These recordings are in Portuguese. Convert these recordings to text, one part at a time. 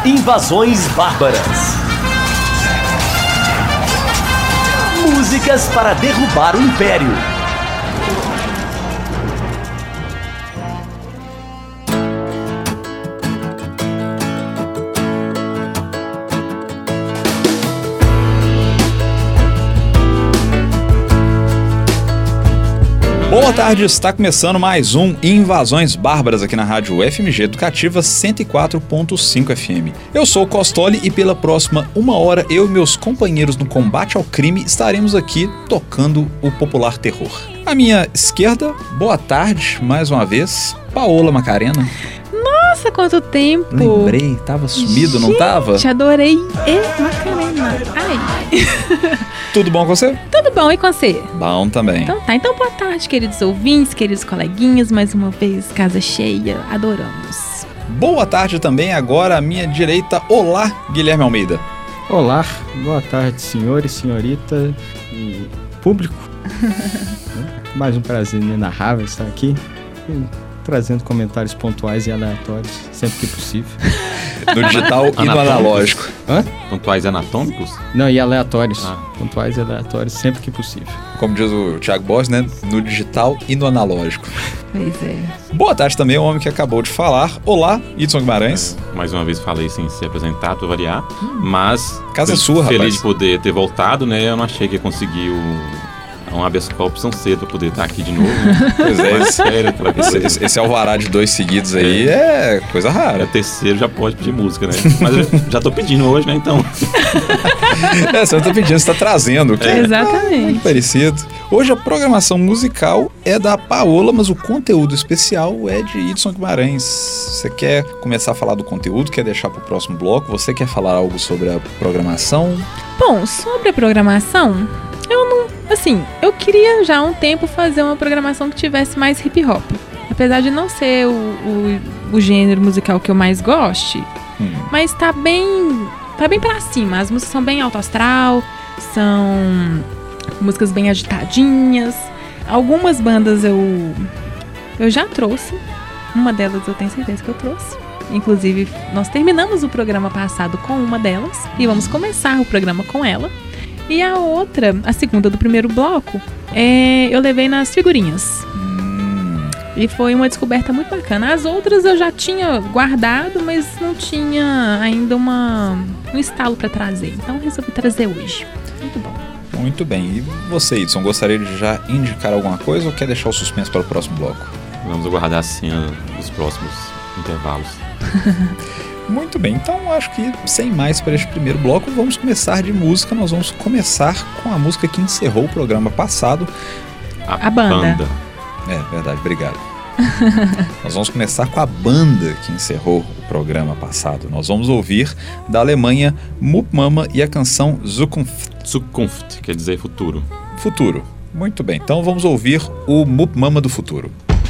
Invasões Bárbaras. Músicas para derrubar o Império. Boa tarde, está começando mais um Invasões Bárbaras aqui na Rádio FMG Educativa 104.5 FM. Eu sou o Costoli e pela próxima 1 hora eu e meus companheiros no combate ao crime estaremos aqui tocando o popular terror. À minha esquerda, boa tarde, mais uma vez, Paola Macarena. Nossa, quanto tempo! Lembrei, tava sumido, não tava? Gente, adorei. Macarena. Ai. Tudo bom com você? Tudo bom, e com você? Bom também. Então tá, então boa tarde, queridos ouvintes, queridos coleguinhas, mais uma vez, casa cheia, adoramos. Boa tarde também, agora à minha direita, olá, Guilherme Almeida. Olá, boa tarde, senhores, senhorita e público. Mais um prazer inenarrável estar aqui, trazendo comentários pontuais e aleatórios, sempre que possível. No digital e no analógico. Hã? Pontuais anatômicos? Não, e aleatórios. Pontuais e aleatórios, sempre que possível. Como diz o Thiago Borges, né? No digital e no analógico. Pois é. Boa tarde também, o homem que acabou de falar. Olá, Edson Guimarães. Mais uma vez falei sem ser apresentado, pra variar. Mas, casa é sua, feliz rapaz. de poder ter voltado, né? Eu não achei que ia conseguir um habeas corpus tão cedo pra poder estar aqui de novo. Pois é, esse alvará de 2 seguidos aí é coisa rara. O terceiro já pode pedir música, né? Mas eu já tô pedindo hoje, né? Então. Você não tá pedindo, você tá trazendo. Que exatamente. Muito parecido. Hoje a programação musical é da Paola, mas o conteúdo especial é de Edson Guimarães. Você quer começar a falar do conteúdo? Quer deixar pro próximo bloco? Você quer falar algo sobre a programação? Bom, sobre a programação, eu queria já há um tempo fazer uma programação que tivesse mais hip hop. Apesar de não ser o gênero musical que eu mais goste, mas tá bem pra cima. As músicas são bem alto astral, são músicas bem agitadinhas. Algumas bandas eu já trouxe. Uma delas eu tenho certeza que eu trouxe. Inclusive, nós terminamos o programa passado com uma delas e vamos começar o programa com ela. E a outra, a segunda do primeiro bloco, eu levei nas figurinhas. E foi uma descoberta muito bacana. As outras eu já tinha guardado, mas não tinha ainda um estalo para trazer. Então resolvi trazer hoje. Muito bom. Muito bem. E você, Edson, gostaria de já indicar alguma coisa ou quer deixar o suspense para o próximo bloco? Vamos aguardar a cena dos próximos intervalos. Muito bem, então acho que sem mais para este primeiro bloco, vamos começar de música. Nós vamos começar com a música que encerrou o programa passado. A banda. É verdade, obrigado. Nós vamos começar com a banda que encerrou o programa passado. Nós vamos ouvir da Alemanha Mup Mama e a canção Zukunft, quer dizer futuro. Futuro. Muito bem, então vamos ouvir o Mup Mama do futuro.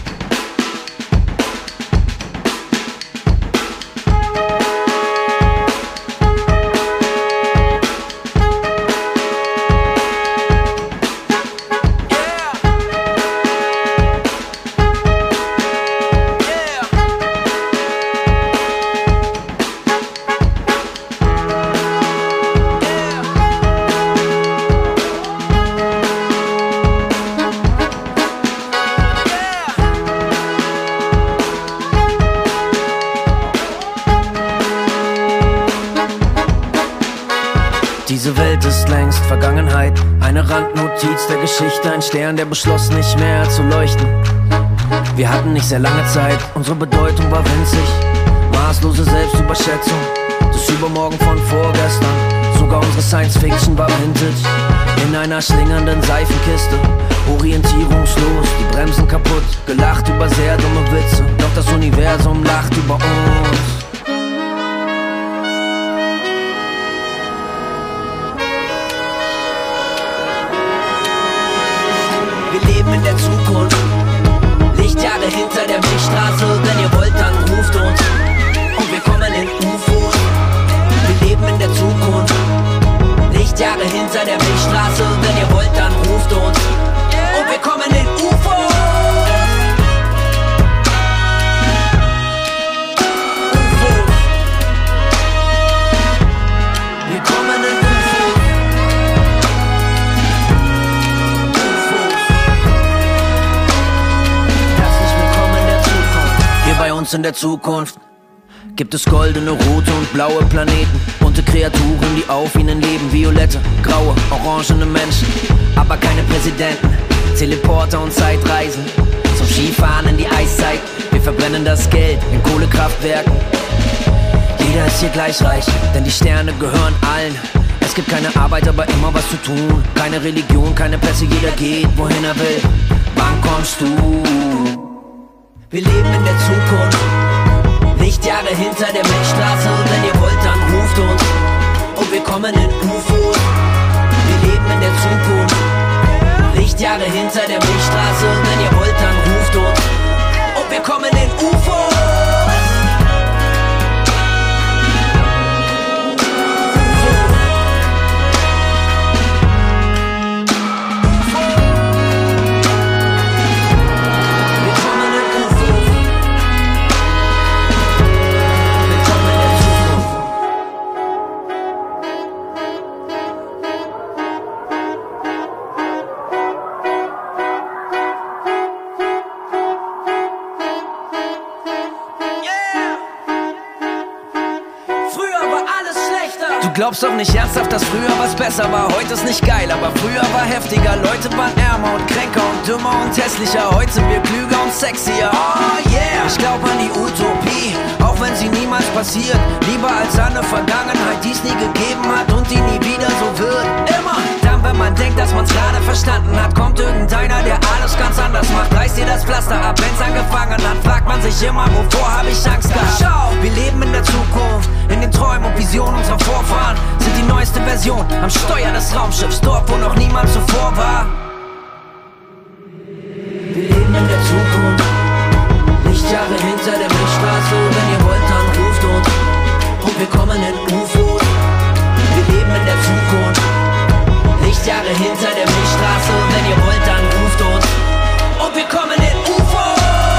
Diese Welt ist längst Vergangenheit, eine Randnotiz der Geschichte, ein Stern, der beschloss nicht mehr zu leuchten. Wir hatten nicht sehr lange Zeit, unsere Bedeutung war winzig, maßlose Selbstüberschätzung, das Übermorgen von vorgestern, sogar unsere Science-Fiction war Vintage. In einer schlingernden Seifenkiste, orientierungslos, die Bremsen kaputt, gelacht über sehr dumme Witze, doch das Universum lacht über uns. Wir leben in der Zukunft, Lichtjahre hinter der Milchstraße. Wenn ihr wollt, dann ruft uns und wir kommen in UFOs. Wir leben in der Zukunft, Lichtjahre hinter der Milchstraße. Wenn ihr wollt, dann ruft uns und wir kommen in UFOs. uns in der Zukunft gibt es goldene, rote und blaue Planeten. Bunte Kreaturen, die auf ihnen leben. Violette, graue, orangene Menschen, aber keine Präsidenten. Teleporter und Zeitreisen zum Skifahren in die Eiszeit. Wir verbrennen das Geld in Kohlekraftwerken. Jeder ist hier gleich reich, denn die Sterne gehören allen. Es gibt keine Arbeit, aber immer was zu tun. Keine Religion, keine Pässe, jeder geht, wohin er will. Wann kommst du? Wir leben in der Zukunft, Lichtjahre hinter der Milchstraße. Wenn ihr wollt, dann ruft uns und wir kommen in UFOs. Wir leben in der Zukunft, Lichtjahre hinter der Milchstraße. Wenn ihr wollt, dann ruft uns und wir kommen in UFOs. Du glaubst doch nicht ernsthaft, dass früher was besser war. Heute ist nicht geil, aber früher war heftiger. Leute waren ärmer und kränker und dümmer und hässlicher. Heute sind wir klüger und sexier. Oh yeah! Ich glaub an die Utopie, auch wenn sie niemals passiert. Lieber als an eine Vergangenheit, die es nie gegeben hat und die nie wieder so wird. Immer! Dann, wenn man denkt, dass man's gerade verstanden hat, kommt irgendeiner, der alles ganz anders macht. Reißt dir das Pflaster ab, wenn's angefangen hat. Fragt man sich immer, wovor hab ich Angst gehabt? Schau! Wir leben in der Zukunft, in den Träumen und Visionen unserer Vorfahren. Sind die neueste Version am Steuer des Raumschiffs, dort wo noch niemand zuvor war. Wir leben in der Zukunft, Lichtjahre hinter der Milchstraße. Wenn ihr wollt, dann ruft uns und wir kommen in UFOs. Wir leben in der Zukunft, Lichtjahre hinter der Milchstraße. Wenn ihr wollt, dann ruft uns und wir kommen in UFOs.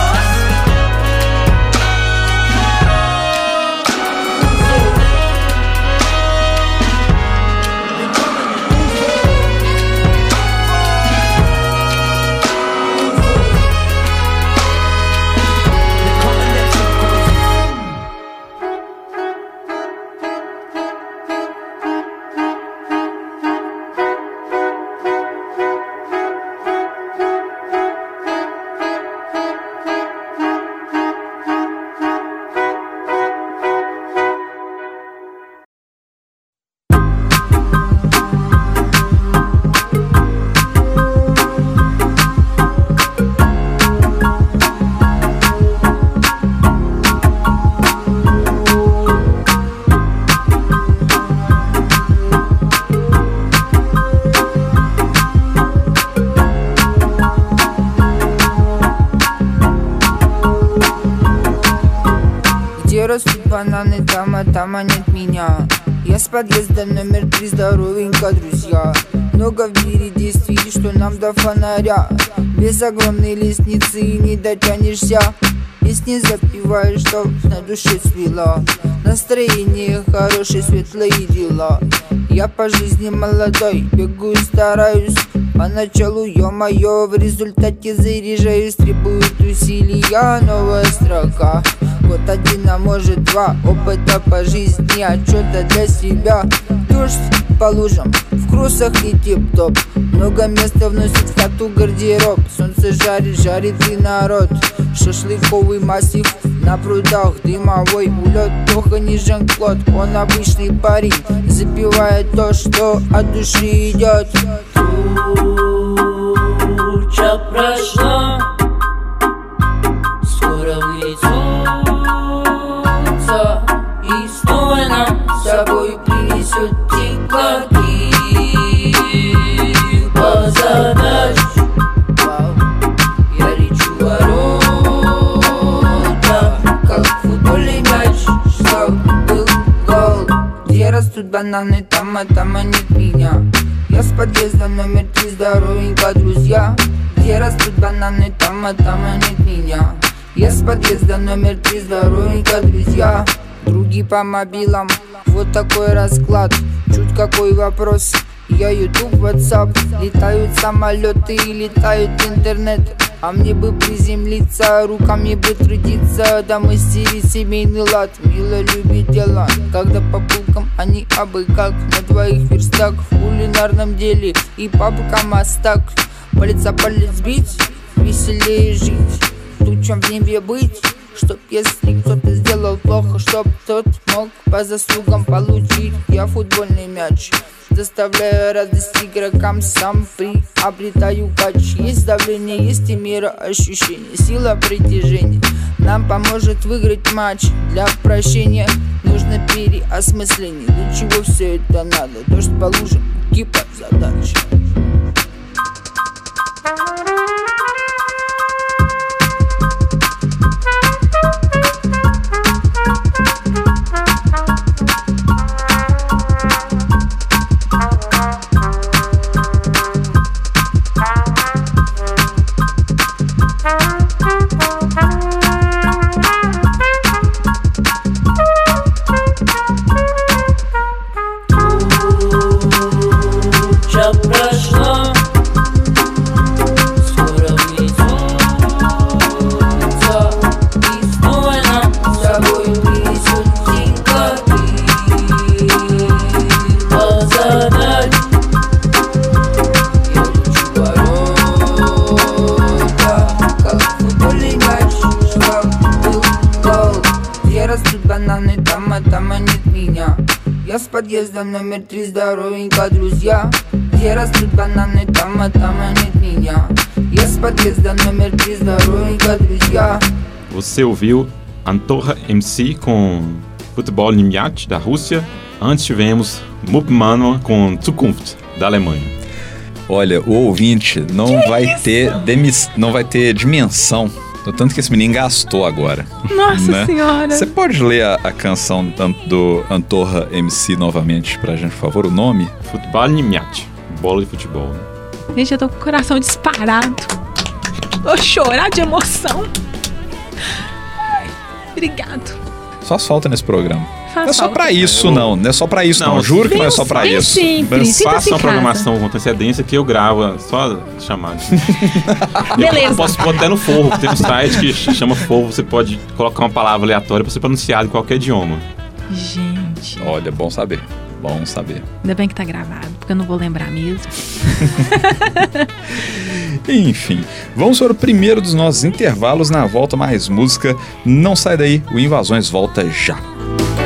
Растут бананы, там нет меня. Я с подъезда номер 3, здоровенько, друзья. Много в мире действий, что нам до фонаря. Без огромной лестницы и не дотянешься. Песни запеваешь, чтоб на душе свело. Настроение хорошее, светлые дела. Я по жизни молодой, бегу и стараюсь. Поначалу, ё-моё, в результате заряжаюсь. Требует усилия, новая строка. Год один, а может два, опыта по жизни, отчета для себя. Дождь по лужам, в кроссах и тип-топ. Много места вносит в хату гардероб. Солнце жарит, жарит и народ. Шашлыковый массив на прудах, дымовой улет. Тоха не Жан-Клод, он обычный парень. Запевает то, что от души идет. Туча прошла, скоро уйдется, и снова нам с собой принесет теплоты позадач. Я лечу ворота, как футбольный мяч, чтоб был гол. Где растут бананы, там нет меня. Я с подъезда номер 3, здоровенько, друзья. Где растут бананы, там нет меня. Я с подъезда номер 3, здоровенько, друзья. Други по мобилам, вот такой расклад. Чуть какой вопрос, я YouTube, WhatsApp. Летают самолеты и летает интернет. А мне бы приземлиться, руками бы трудиться, да мастерить семейный лад, мило любить дела. Когда по полкам, а не абы как, на твоих верстах в кулинарном деле и по бокам остак. Палец о палец бить, веселее жить, тучам в небе быть. Чтоб если кто-то сделал плохо, чтоб тот мог по заслугам получить. Я футбольный мяч, доставляю радость игрокам, сам приобретаю кач. Есть давление, есть и мера ощущений, сила притяжения нам поможет выиграть матч. Для прощения нужно переосмысление. Для чего все это надо? Дождь по лужам, типа задача. Я с подъезда номер 3, здоровенько, друзья. Где растут бананы, там нет меня. Я с подъезда номер 3, здоровенько, друзья. Você ouviu Antorha MC com Futebol Niemiec, da Rússia. Antes tivemos Mupmano com Zukunft, da Alemanha. Olha, o ouvinte não vai ter dimensão do tanto que esse menino gastou agora. Nossa né? Senhora! Você pode ler a canção do Antorha MC novamente pra gente, por favor, o nome? Futebol Niemiec, bola de futebol. Né? Gente, eu tô com o coração disparado. Vou chorar de emoção. Ai, obrigado. Só falta nesse programa. Faz não é só falta. pra isso, não. Não é só pra isso, não. Juro que não é só pra Bem isso. simples. Faça uma programação com antecedência que eu gravo, só chamar. Beleza. Eu posso pôr até no Forro, tem um site que chama Forro, você pode colocar uma palavra aleatória pra ser pronunciado em qualquer idioma. Gente. Olha, bom saber. Bom saber. Ainda bem que tá gravado, porque eu não vou lembrar mesmo. Enfim, vamos para o primeiro dos nossos intervalos. Na volta, mais música. Não sai daí, o Invasões volta já.